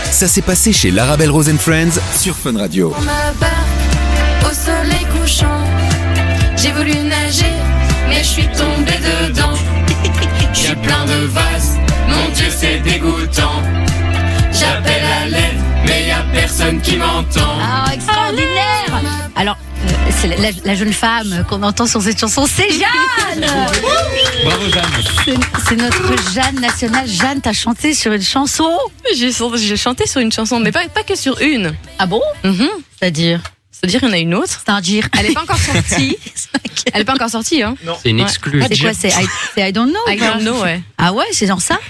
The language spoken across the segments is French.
Ça s'est passé chez l'Arabelle Rose & Friends sur Fun Radio. Pour ma barque, au soleil couchant, j'ai voulu nager, mais je suis tombé dedans. Je suis plein de vases, mon Dieu c'est dégoûtant. J'appelle à l'aide, mais y a personne qui m'entend. Ah, extraordinaire. Alors, c'est la jeune femme qu'on entend sur cette chanson, c'est Jeanne. Bravo Jeanne. C'est notre Jeanne nationale. Jeanne, t'as chanté sur une chanson? J'ai chanté sur une chanson, mais pas que sur une. Ah bon? C'est-à-dire? C'est-à-dire qu'il y en a une autre. C'est-à-dire? Elle est pas encore sortie. Elle est pas encore sortie, hein. Non. C'est une exclue. C'est quoi? C'est I Don't Know? I Don't Know, ouais. Ah ouais, c'est genre ça?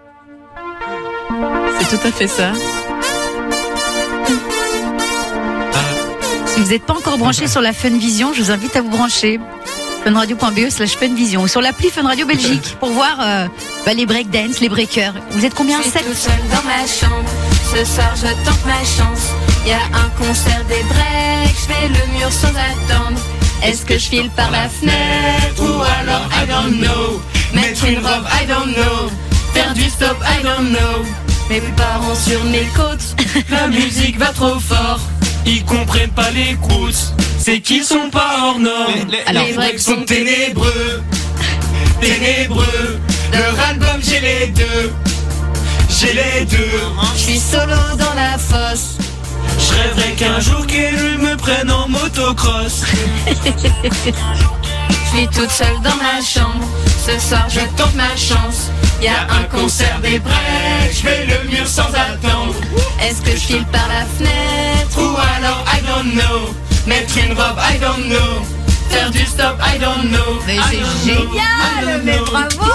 C'est tout à fait ça. Si vous n'êtes pas encore branché sur la Funvision, je vous invite à vous brancher. funradio.be/Funvision ou sur l'appli Fun Radio Belgique pour voir les breakdance, les breakers. Vous êtes combien? Je suis 7? toute seule dans ma chambre. Ce soir je tente ma chance. Y a un concert des breaks. Je fais le mur sans attendre. Est-ce que je file par la fenêtre ou alors I don't know. Mettre une robe I don't know. Faire du stop I don't know. Mes parents sur mes côtes. La musique va trop fort. Ils comprennent pas les croûtes, c'est qu'ils sont pas hors normes. Les breaks sont ténébreux, ténébreux. Leur album j'ai les deux. Je suis solo dans la fosse. Je rêverais qu'un jour qu'ils me prennent en motocross. Je suis toute seule dans ma chambre. Ce soir je tente ma chance. Y a un concert des breaks. Je fais le mur sans attendre. Est-ce que je file par la fenêtre Ou alors I don't know. Mettre une robe I don't know. Faire du stop I don't know. Mais I c'est don't know, I génial, don't mais know. bravo.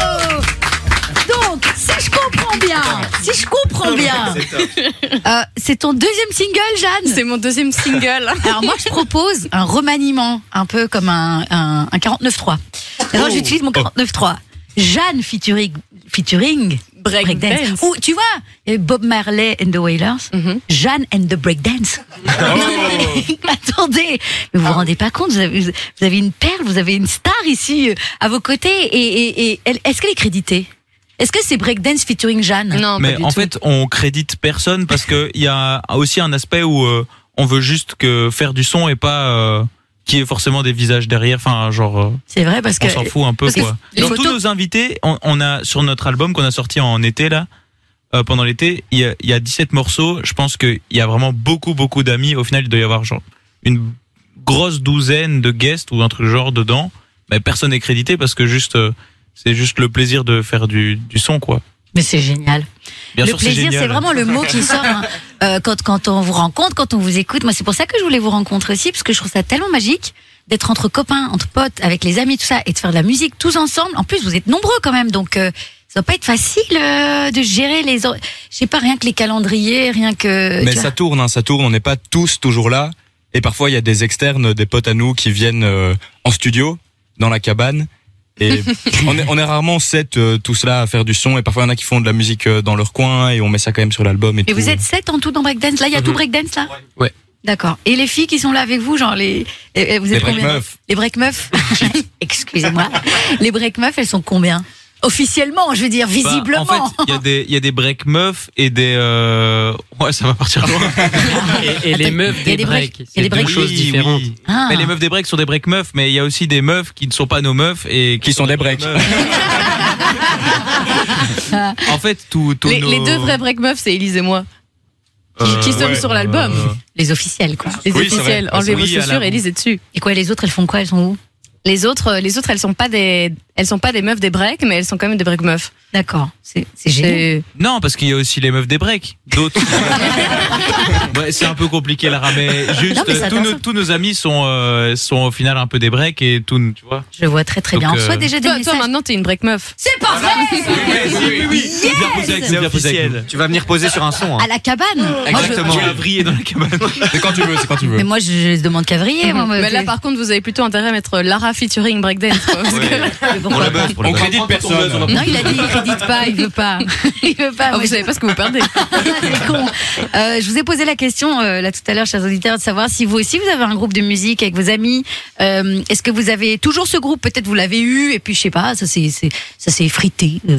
Donc, si je comprends bien, c'est ton deuxième single, Jeanne? C'est mon deuxième single. Alors moi, je propose un remaniement, un peu comme un 49.3. Alors j'utilise mon 49.3. Jeanne featuring breakdance. Ou tu vois, il y avait Bob Marley and the Wailers, Jeanne and the Breakdance. Attendez, mais vous vous rendez pas compte, vous avez une perle, vous avez une star ici à vos côtés. Et est-ce qu'elle est créditée? Est-ce que c'est breakdance featuring Jeanne? Non, Mais pas du en tout. fait, on crédite personne parce que il y a aussi un aspect où on veut juste que faire du son et pas qu'il y ait forcément des visages derrière. Enfin, genre, C'est vrai parce que on s'en fout un peu, parce que quoi. les Dans photos- tous nos invités, on a sur notre album qu'on a sorti en été là, pendant l'été, il y a 17 morceaux. Je pense qu'il y a vraiment beaucoup d'amis. Au final, il doit y avoir genre une grosse douzaine de guests ou un truc genre dedans. Mais personne n'est crédité parce que c'est juste le plaisir de faire du son, quoi. Mais c'est génial. Bien Le sûr, c'est plaisir, génial. c'est vraiment le mot qui sort quand on vous rencontre, quand on vous écoute. Moi, c'est pour ça que je voulais vous rencontrer aussi, parce que je trouve ça tellement magique d'être entre copains, entre potes, avec les amis, tout ça, et de faire de la musique tous ensemble. En plus, vous êtes nombreux quand même, donc ça va pas être facile de gérer je sais pas, rien que les calendriers, rien que. Mais tu ça tourne, on n'est pas tous toujours là. Et parfois, il y a des externes, des potes à nous qui viennent en studio, dans la cabane. Et on est rarement 7 tous là à faire du son. Et parfois, il y en a qui font de la musique dans leur coin et on met ça quand même sur l'album. Et Et tout. vous êtes 7 en tout dans breakdance. Là, il y a tout breakdance là. Ouais. D'accord. Et les filles qui sont là avec vous, genre vous êtes Les combien? break-meufs. Les break-meufs. Excusez-moi. Les break-meufs, elles sont combien? Officiellement, je veux dire, visiblement. Bah, en fait, il y a des break meufs et des ouais, ça va partir loin. Et les meufs il y a des des breaks. breaks, Il y a des c'est deux breaks. choses différentes. Ah. Mais les meufs des breaks sont des break meufs, mais il y a aussi des meufs qui ne sont pas nos meufs et Qui sont des breaks. En fait, tous nos... Les deux vrais break meufs, c'est Élise et moi. Qui sommes sur l'album. Les officiels, quoi. Les Oui, c'est officiels. vrai. Enlevez vos Oui, à chaussures, la- Élise est dessus. Et quoi, les autres, elles font quoi? Elles sont où? Les autres, elles sont pas des meufs des breaks, mais elles sont quand même des break meufs. D'accord. C'est génial. C'est- Non, parce qu'il y a aussi les meufs des breaks. D'autres. Ouais, c'est un peu compliqué là, mais juste Non, mais ça danse. tous nos amis sont au final un peu des breaks et tout, tu vois. Je vois très très Donc, bien. On reçoit déjà des Toi, messages. maintenant, t'es une break meuf. C'est pas vrai! C'est officiel. Tu vas venir poser sur un son. À la cabane. Moi, Exactement. Tu as brillé dans la cabane. C'est quand tu veux, Mais moi, je demande cavrier. moi, Mais là, par contre, vous avez plutôt intérêt à mettre Lara featuring breakdance. quoi, parce que- Mais pourquoi pas? On crédite personne. Non, il a dit il crédite pas, il veut pas. Il veut pas. Ah, Moi, vous savez pas ce que vous perdez. c'est con. Je vous ai posé la question là tout à l'heure, chers auditeurs, de savoir si vous aussi vous avez un groupe de musique avec vos amis. Est-ce que vous avez toujours ce groupe? Peut-être vous l'avez eu et puis je sais pas, ça s'est effrité.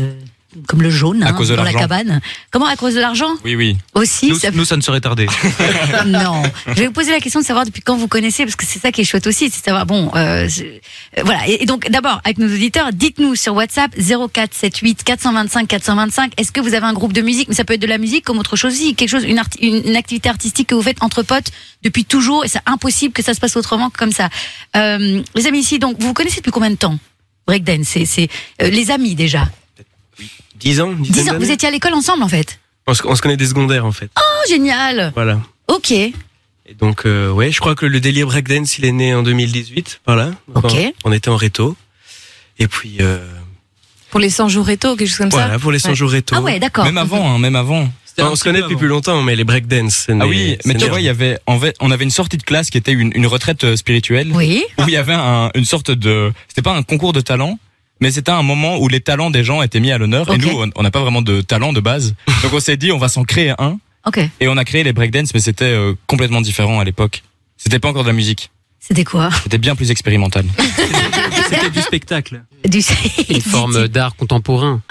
comme le jaune À cause de dans la l'argent. cabane. Comment, à cause de l'argent Oui. aussi? Nous, ça ne serait tardé. Non. Je vais vous poser la question de savoir depuis quand vous connaissez, parce que c'est ça qui est chouette aussi, c'est de savoir, voilà. Et donc, d'abord, avec nos auditeurs, dites-nous sur WhatsApp 0478 425 425, est-ce que vous avez un groupe de musique? Mais ça peut être de la musique comme autre chose aussi, quelque chose, une activité artistique que vous faites entre potes depuis toujours, et c'est impossible que ça se passe autrement que comme ça. Les amis ici, donc, vous vous connaissez depuis combien de temps? Breakdance, c'est les amis déjà. 10 ans. 10 ans, vous étiez à l'école ensemble en fait? On se connaît des secondaires en fait. Oh, génial. Voilà. Ok. Et donc, ouais, je crois que le délire breakdance, il est né en 2018, par là. Donc, Ok. On était en réto. Et puis, Pour les 100 jours réto, quelque chose comme voilà, pour les 100 jours réto. Ah ouais, d'accord. Même avant. Enfin, on se connaît depuis plus longtemps, mais les breakdance, c'est Ah né- oui, c'est mais né tu en- vois, on avait une sortie de classe qui était une retraite spirituelle. Oui. Où il y avait une sorte de, c'était pas un concours de talent, mais c'était un moment où les talents des gens étaient mis à l'honneur. Ok. Et nous, on n'a pas vraiment de talent de base. Donc on s'est dit, on va s'en créer un. Ok. Et on a créé les breakdance, mais c'était complètement différent à l'époque. C'était pas encore de la musique. C'était quoi? C'était bien plus expérimental. C'était du spectacle. Une Forme d'art contemporain.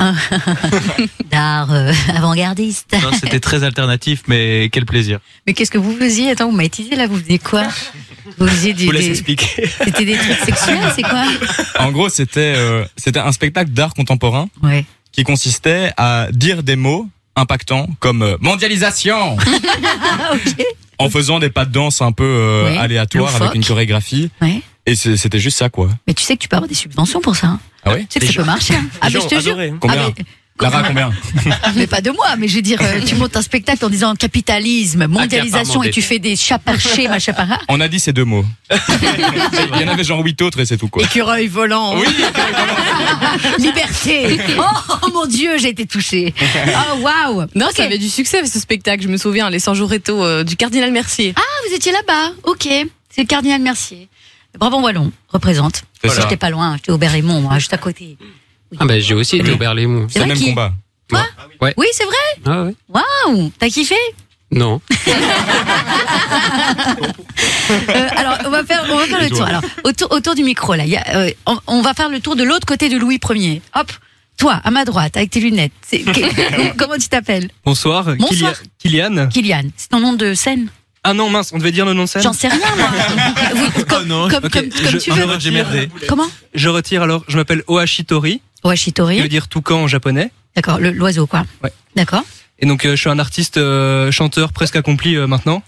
d'art avant-gardiste. Non, c'était très alternatif, mais quel plaisir. Mais qu'est-ce que vous faisiez? Attends, vous m'avez teasé là, vous faisiez quoi? Vous faisiez Je vous laisse expliquer. C'était des trucs sexuels, c'est quoi? En gros, c'était un spectacle d'art contemporain Ouais. qui consistait à dire des mots impactants comme mondialisation Ah, ok. en faisant des pas de danse un peu Ouais. aléatoires Loufoque. avec une chorégraphie. Ouais. Et c'était juste ça, quoi. Mais tu sais que tu peux avoir des subventions pour ça. Hein. Ah ouais? Tu sais que ça peut marcher. Hein. Ah, Les mais gens je te jure. adoraient. Combien? Ah, mais- Lara, combien? Mais pas de moi, mais je veux dire, tu montes un spectacle en disant capitalisme, mondialisation, Accaparement et tu fais des chats perchés, machin para. On a dit ces deux mots. Il y en avait genre 8 autres et c'est tout, quoi. Écureuil volant. Oui, Liberté. Oh mon Dieu, j'ai été touchée. Oh waouh. Non, Ok. ça avait du succès ce spectacle, je me souviens, les 100 jours réto du Cardinal Mercier. Ah, vous étiez là-bas. Ok. C'est le Cardinal Mercier. Brabant Wallon représente. C'est ça. J'étais pas loin, j'étais au Berlaymont, moi, juste à côté. Ah bah j'ai aussi été au Berlaymont. c'est le même qui combat. Oui, c'est vrai. Ah ouais. Waouh. T'as kiffé? Non. Alors, on va faire le tour. Alors, autour du micro, là, on va faire le tour de l'autre côté de Louis Ier. Hop, toi, à ma droite, avec tes lunettes. Comment tu t'appelles? Bonsoir, Bonsoir. Kylian. Kylian. C'est ton nom de scène? Ah non, mince, on devait dire le nom de scène. J'en sais rien, moi. Oh non. Comme Ok, tu veux. J'ai merdé. Comment? Je retire alors, je m'appelle Oashitori, qui Oashitori. veut dire toucan en japonais. D'accord, l'oiseau, quoi. Ouais. D'accord. Et donc je suis un artiste chanteur presque accompli maintenant.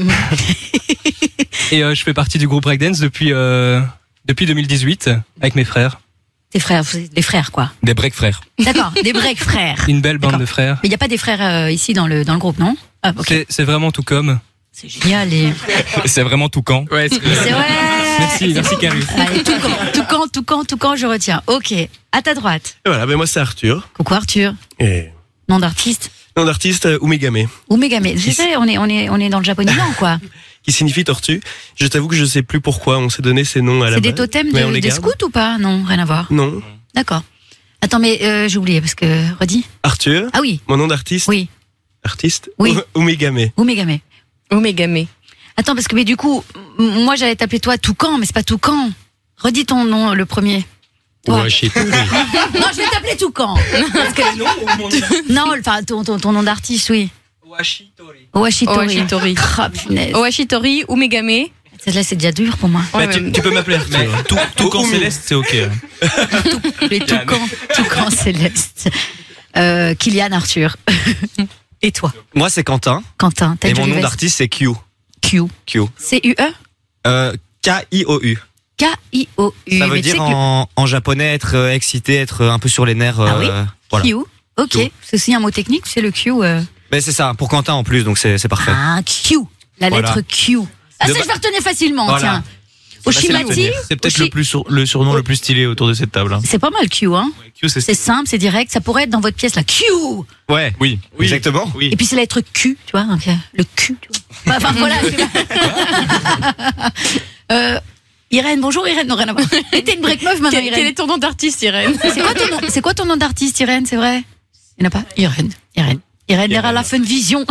Et je fais partie du groupe Breakdance depuis 2018 avec mes frères. Tes frères, vous êtes des frères, quoi. Des break frères. D'accord, des break frères. Une belle bande D'accord. de frères. Mais il n'y a pas des frères ici dans le groupe, non? Ah, ok. C'est vraiment tout comme. C'est génial. Et... C'est vraiment toucan. Ouais, C'est vrai. Merci Carrie. Allez, tout quand, je retiens. Ok. À ta droite. Et voilà, ben moi c'est Arthur. Coucou Arthur. Et Nom d'artiste. nom d'artiste Umegame, Ou Mégame. C'est vrai, on est dans le japonisant, quoi. qui signifie tortue. Je t'avoue que je sais plus pourquoi on s'est donné ces noms à la C'est base. des totems mais on les des garde. scouts ou pas? Non, rien à voir. Non. D'accord. Attends, mais j'ai oublié parce que redis. Arthur. Ah oui, Mon nom d'artiste. oui. Artiste. Oui. Umegame. Ou Mégame. Omegame. Attends, parce que mais du coup, moi j'allais t'appeler toi Toucan, mais c'est pas Toucan. Redis ton nom, le premier. Toi. Ouais, je sais plus. Non, je vais t'appeler Toucan. Parce que... Non, enfin ton nom d'artiste, oui. Oashitori. Oashitori. Oashitori. Ah, punaise. Oashitori ou Megame. Celle-là, c'est déjà dur pour moi. Bah, tu peux m'appeler Arthur. Tout quand céleste, c'est ok. Les Toucan céleste. Kylian Arthur. Et toi, Moi, c'est Quentin. Quentin, t'as Et une mon jolie nom veste. d'artiste, c'est Q. Q. Q. C-U-E K-I-O-U. K-I-O-U. Ça veut Mais tu sais dire que en japonais être excité, être un peu sur les nerfs. Ah oui Voilà. Q. Ok. C'est aussi un mot technique, c'est le Q. Mais c'est ça, pour Quentin en plus, donc c'est parfait. Ah, Q. La Voilà. lettre Q. Ah, De ça, je vais retenir facilement, Voilà. tiens. facile à Oshimati. retenir. C'est peut-être le surnom le plus stylé autour de cette table. Hein. C'est pas mal Q, hein. Q, C'est simple, c'est direct. Ça pourrait être dans votre pièce, là. Q. Ouais, Oui. exactement. Oui. Et puis c'est la lettre Q, tu vois. Donc, le Q, tu vois. Enfin, voilà. je sais pas. Irène, bonjour Irène. Non, rien à voir. Et t'es une break meuf maintenant, Quel Irène. est ton nom d'artiste, Irène? C'est quoi ton nom d'artiste, Irène, c'est vrai? Il n'y en a pas? Irène. Irène à la Fun Vision.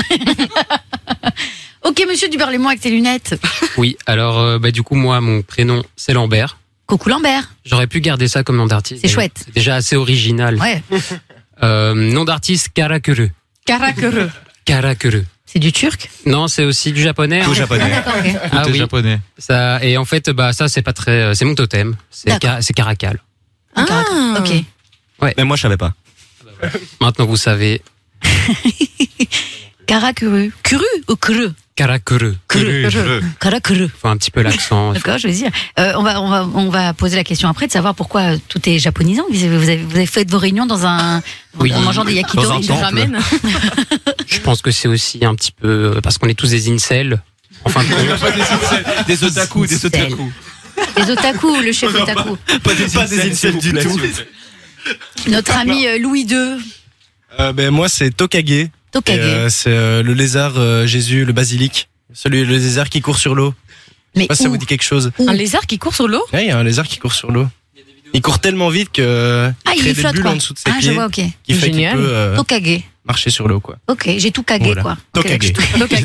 Ok, monsieur Duberlémont avec tes lunettes. Oui, alors du coup moi mon prénom c'est Lambert. Coucou Lambert. J'aurais pu garder ça comme nom d'artiste. C'est chouette. C'est déjà assez original. Ouais. Nom d'artiste Karakuru. Karakuru. Karakuru. C'est du turc? Non, c'est aussi du japonais. Tout japonais. D'accord, ok. Ah oui. japonais. Ça, et en fait, ça c'est pas très, c'est mon totem. C'est Caracal. Un Caracal. Ok. Mais moi, je savais pas. Maintenant, vous savez. Karakuru. Kuru ou kuru? Karakuru. Karakuru. Faut un petit peu l'accent. D'accord, je veux dire. On va poser la question après de savoir pourquoi tout est japonisant. Vous avez fait vos réunions dans en mangeant des yakitori. Dans un temple. Ramen. Je pense que c'est aussi un petit peu parce qu'on est tous des incels. Enfin, Des otaku, des otaku. Les otaku, le chef otaku. Pas des incels du tout. Notre ami Louis II. Moi, c'est Tokage. Tokage. C'est le lézard Jésus, le basilic. Le lézard qui court sur l'eau. Je sais pas si ça vous dit quelque chose. Un lézard qui court sur l'eau? Ouais, il y a un lézard qui court sur l'eau. Il court tellement vite que il crée des bulles en dessous de ses pieds. Je vois, ok. Qui fait qu'il peut Tokage. marcher sur l'eau, quoi. Ok, j'ai tout cagé, Voilà. quoi. Tokage.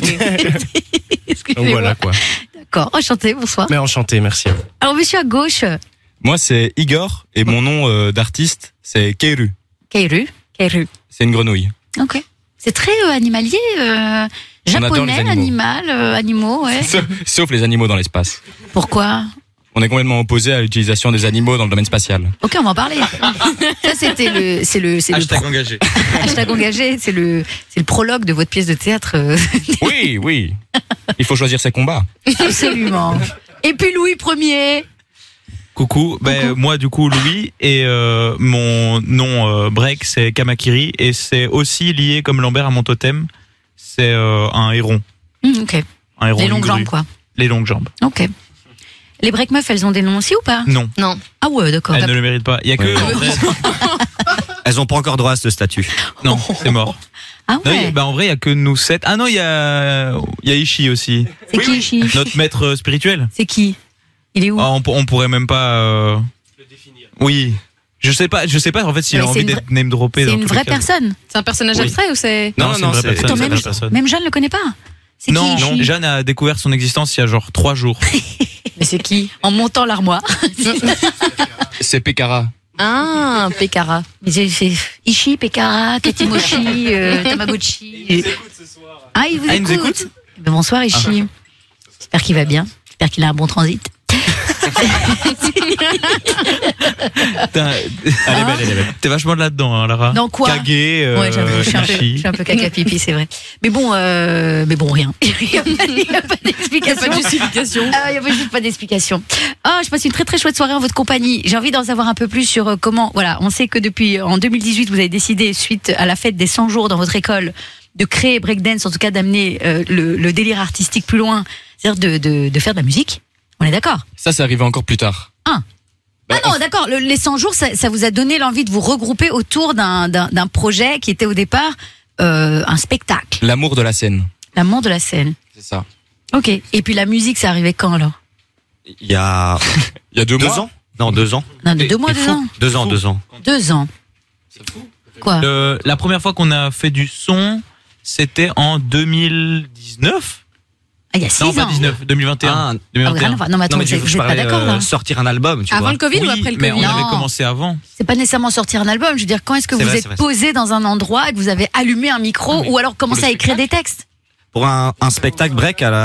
Donc voilà, quoi. D'accord, enchanté, bonsoir. Mais enchanté, merci à vous. Alors, monsieur à gauche, Moi, c'est Igor et mon nom d'artiste, c'est Keiru. Keiru. C'est une grenouille. Ok. C'est très animalier, adore japonais, les animaux. animaux, ouais. Sauf les animaux dans l'espace. Pourquoi? On est complètement opposé à l'utilisation des animaux dans le domaine spatial. Ok, on va en parler. Ça, c'était Hashtag engagé. Hashtag engagé, c'est le prologue de votre pièce de théâtre. Oui. Il faut choisir ses combats. Absolument. Et puis Louis Ier. Coucou. Moi, du coup, Louis, et mon nom break, c'est Kamakiri, et c'est aussi lié, comme Lambert, à mon totem. C'est un héron. Ok. Un héron. Les longues jambes, quoi. Les longues jambes. Ok. Les break meufs, elles ont des noms aussi ou pas? Non. Ah ouais, d'accord. Elles ne le méritent pas. Il y a que. Elles ont pas encore droit à ce statut. Non, c'est mort. Ah ouais. Non, en vrai, il y a que nous 7. Ah non, il y a Ishi aussi. C'est qui Ishi? Notre maître spirituel. C'est qui? Il est où? On pourrait même pas le définir. Oui. Je sais pas en fait s'il a envie d'être name droppé. C'est une vraie personne. C'est un personnage abstrait ou c'est? Non, c'est une vraie personne. Attends, même Jeanne le connaît pas. C'est non, qui, non, Jeanne a découvert son existence il y a genre 3 jours. Mais c'est qui? En montant l'armoire. C'est Pekara. Ah, Pekara. C'est Ishi, Pekara, Katimoshi, Tamagotchi. Ah, il vous écoute. Bonsoir Ishi. J'espère qu'il va bien. J'espère qu'il a un bon transit. Elle est belle. T'es vachement là-dedans, hein, Lara. Dans quoi? Kage, ouais, j'avoue, je suis un peu caca pipi, c'est vrai. Mais bon, rien. Il n'y a pas d'explication. Pas de justification. Il n'y a pas d'explication. Je passe une très très chouette soirée en votre compagnie. J'ai envie d'en savoir un peu plus sur comment. Voilà, on sait que depuis en 2018, vous avez décidé, suite à la fête des 100 jours dans votre école, de créer breakdance, en tout cas d'amener le délire artistique plus loin, c'est-à-dire de faire de la musique. On est d'accord? Ça arrivé encore plus tard. Ah non, d'accord. Les 100 jours, ça vous a donné l'envie de vous regrouper autour d'un projet qui était au départ un spectacle. L'amour de la scène. L'amour de la scène. C'est ça. Ok. Et puis la musique, ça arrivait quand alors? Il y a 2 mois. Ans. Non, 2 ans. Non, 2 mois, 2 ans. 2 ans, 2 ans. 2 ans. C'est fou. Quoi? La première fois qu'on a fait du son, c'était en 2019. Ah, il y a 6 ans. Non, pas 19, 2021. 2021. Non, mais attends, vous êtes pas d'accord là? Sortir un album, tu vois. Avant le Covid ou après le Covid? Mais on avait commencé avant. C'est pas nécessairement sortir un album. Je veux dire, quand est-ce que vous êtes posé dans un endroit et que vous avez allumé un micro ou alors commencé à écrire des textes? Pour un spectacle break à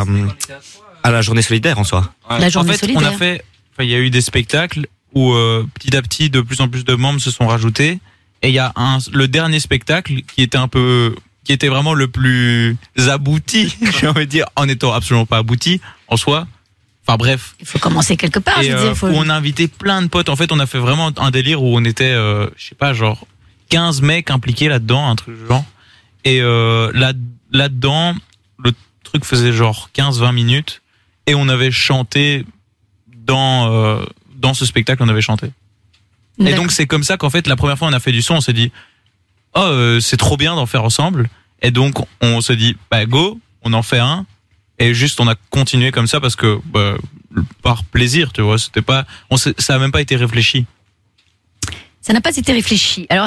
la journée solidaire en soi. La journée solidaire. Il y a eu des spectacles où petit à petit de plus en plus de membres se sont rajoutés et il y a le dernier spectacle qui était vraiment le plus abouti, j'ai envie de dire, en étant absolument pas abouti en soi. Enfin bref. Il faut commencer quelque part, je veux dire. Où on a invité plein de potes. En fait, on a fait vraiment un délire où on était, je sais pas, genre 15 mecs impliqués là-dedans, un truc genre. Et là-dedans, le truc faisait genre 15-20 minutes et on avait chanté dans ce spectacle, on avait chanté. D'accord. Et donc c'est comme ça qu'en fait, la première fois on a fait du son, on s'est dit c'est trop bien d'en faire ensemble. Et donc on se dit go, on en fait un. Et juste on a continué comme ça parce que par plaisir, tu vois, c'était pas, ça a même pas été réfléchi. Ça n'a pas été réfléchi. Alors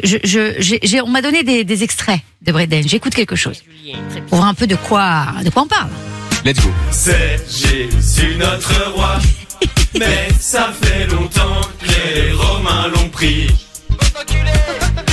on m'a donné des extraits de Breakdance. J'écoute quelque chose pour voir un peu de quoi on parle. Let's go. C'est Jésus notre roi, mais ça fait longtemps que les Romains l'ont pris.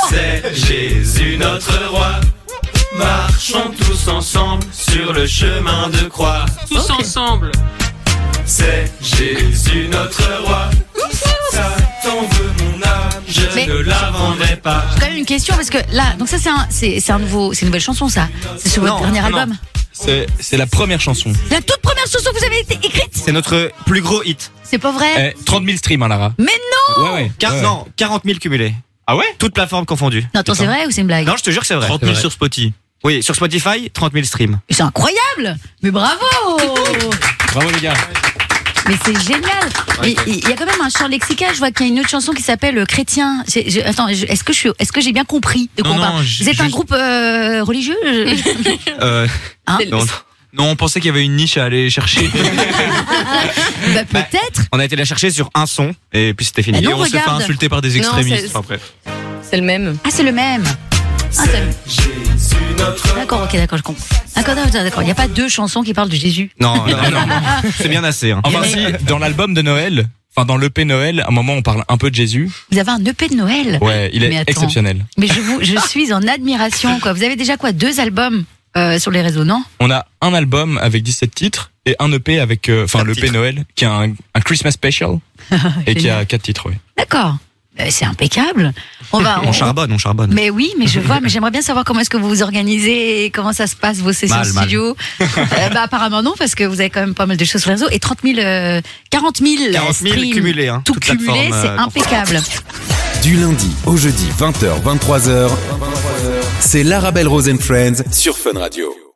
C'est Jésus notre roi. Marchons tous ensemble sur le chemin de croix. Tous ensemble. C'est Jésus notre roi. Satan veut mon âme, je ne la vendrai pas. J'ai quand même une question parce que là, donc ça c'est une nouvelle chanson ça. C'est sur votre dernier album. C'est la première chanson. La toute première chanson que vous avez écrite. C'est notre plus gros hit. C'est pas vrai. 30 000 streams, hein, Lara. Mais non. Ouais. Non, 40 000 cumulés. Ah ouais? Toutes plateformes confondues. Non, attends, c'est vrai ou c'est une blague? Non, je te jure que c'est vrai. 30 000 sur Spotify. Oui, sur Spotify, 30 000 streams. C'est incroyable. Mais bravo. Bravo les gars. Mais c'est génial. Il y a quand même un champ lexical. Je vois qu'il y a une autre chanson qui s'appelle Chrétien. Attends, est-ce que j'ai bien compris de quoi on parle? Vous êtes un groupe religieux? Hein? Non, on pensait qu'il y avait une niche à aller chercher. Bah, peut-être. On a été la chercher sur un son et puis c'était fini. Et Et on s'est fait insulter par des extrémistes. Non, c'est le même. Ah, c'est le même. Ah, d'accord, d'accord, je comprends. D'accord, il n'y a pas deux chansons qui parlent de Jésus. Non. C'est bien assez. Hein. Enfin, si, dans l'album de Noël, enfin dans l'EP Noël, à un moment on parle un peu de Jésus. Vous avez un EP de Noël? Ouais, il est exceptionnel. Mais je suis en admiration, quoi. Vous avez déjà quoi, 2 albums sur les réseaux, non? On a un album avec 17 titres et un EP avec, l'EP Noël, qui a un Christmas Special et qui a 4 titres, ouais. D'accord. C'est impeccable. On charbonne. Mais oui, mais je vois, mais j'aimerais bien savoir comment est-ce que vous vous organisez et comment ça se passe, vos sessions studio. Apparemment non, parce que vous avez quand même pas mal de choses sur les réseaux. Et 40 000 streams, cumulés, hein, tout cumulé, c'est impeccable. Du lundi au jeudi, 20h, 23h, c'est l'Arabelle Rose and Friends sur Fun Radio.